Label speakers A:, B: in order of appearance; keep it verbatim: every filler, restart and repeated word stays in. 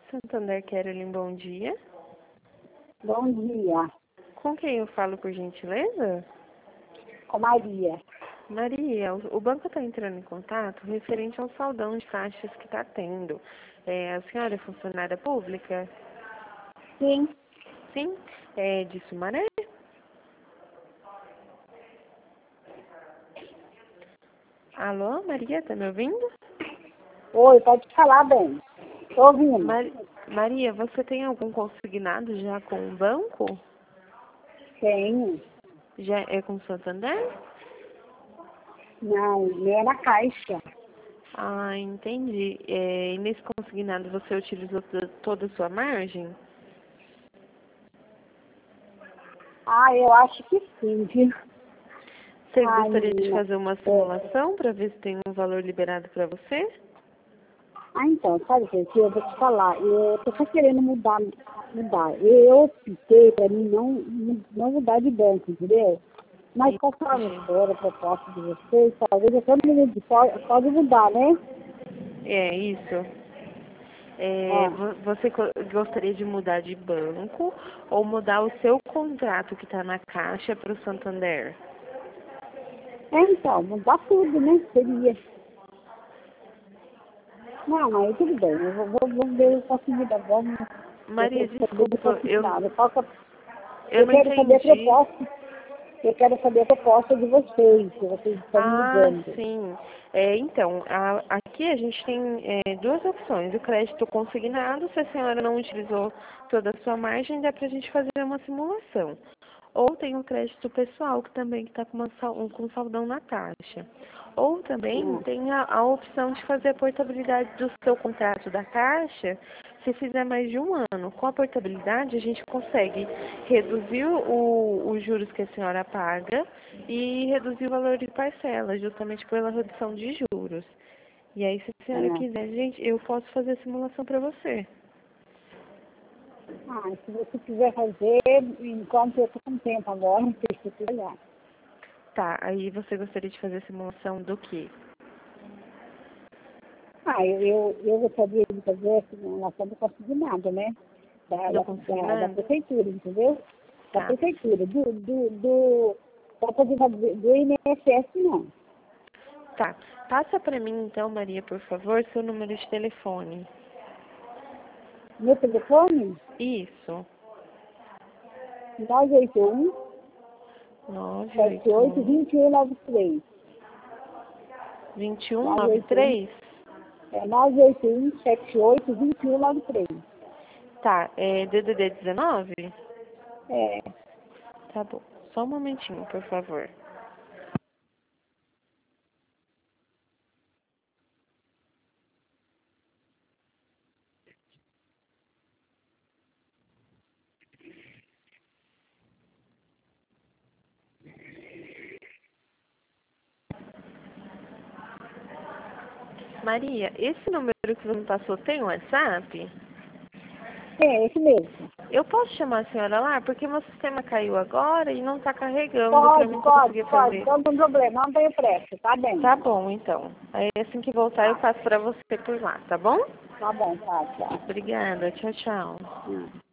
A: Santander, Carolyn, bom dia.
B: Bom dia.
A: Com quem eu falo, por gentileza?
B: Com Maria.
A: Maria, o o banco está entrando em contato referente ao saldão de taxas que está tendo. É, a senhora é funcionária pública?
B: Sim.
A: Sim? É de Sumaré? Alô, Maria, tá me ouvindo?
B: Oi, pode falar bem. Tô ouvindo.
A: Mar- Maria, você tem algum consignado já com o banco?
B: Tenho.
A: Já é com o Santander?
B: Não, nem é na caixa.
A: Ah, entendi. É, e nesse consignado você utilizou to- toda a sua margem?
B: Ah, eu acho que sim, viu?
A: Você
B: Ai,
A: gostaria de
B: menina.
A: fazer uma
B: É.
A: simulação para ver se tem um valor liberado para você?
B: Ah, então, sabe, gente, eu vou te falar. Eu tô só querendo mudar, mudar. Eu optei pra mim não, não mudar de banco, entendeu? Mas conforme
A: Entendi.
B: for a proposta de vocês, talvez até no momento de pode, pode mudar, né?
A: É isso. É,
B: Ah,
A: vo- você co- gostaria de mudar de banco ou mudar o seu contrato que está na Caixa para o Santander?
B: é, então, mudar tudo, né? Seria. Não, mas tudo bem, eu vou, vou, vou ver o conseguida, vamos, eu
A: Maria,
B: quero saber do
A: desculpa, eu,
B: consignado. Qual que é-
A: eu
B: Eu
A: não
B: quero saber a
A: entendi.
B: proposta, eu quero saber a proposta de vocês, que vocês estão
A: Ah,
B: mudando.
A: sim. É, então, a- aqui a gente tem é, duas opções. O crédito consignado, se a senhora não utilizou toda a sua margem, dá para a gente fazer uma simulação. Ou tem o crédito pessoal, que também está com, uma sal- um- com saldão na taxa. Ou também
B: Ah,
A: tem a, a opção de fazer a portabilidade do seu contrato da Caixa, se fizer mais de um ano. Com a portabilidade, a gente consegue reduzir o, os juros que a senhora paga e reduzir o valor de parcela, justamente pela redução de juros. E aí, se a senhora
B: ah,
A: quiser, gente, eu posso fazer a simulação para você.
B: ah, se você quiser fazer, enquanto eu estou com tempo agora, não sei se eu olhar.
A: Tá, aí você gostaria de fazer a simulação do quê?
B: Ah, eu, eu, eu gostaria de fazer a simulação do consignado, né? Da,
A: Do
B: da, da, da
A: consignado?
B: prefeitura, entendeu? Da
A: Tá.
B: prefeitura, do, do, do, da prefeitura do I N S S não.
A: Tá. Passa para mim, então, Maria, por favor, seu número de telefone.
B: Meu telefone,
A: Isso.
B: nove oito um,
A: nove
B: sete
A: oito
B: oito,
A: um,
B: dois um nove três.
A: vinte e um
B: nove
A: noventa e
B: oito um,
A: três.
B: é nove oito um, sete oito, dois um nove três.
A: Tá. É D D D dezenove?
B: É,
A: Tá bom. Só um momentinho, por favor. Maria, esse número que você me passou tem WhatsApp?
B: é esse mesmo.
A: Eu posso chamar a senhora lá? Porque meu sistema caiu agora e não está carregando para
B: Pode,
A: mim
B: pode,
A: conseguir
B: pode,
A: fazer.
B: não tem problema, não tenho pressa, tá bem.
A: Tá bom, então. Aí assim que voltar eu
B: Tá,
A: passo para você por lá, tá bom?
B: tá bom, tá, tchau.
A: Obrigada. Tchau, tchau.
B: Hum.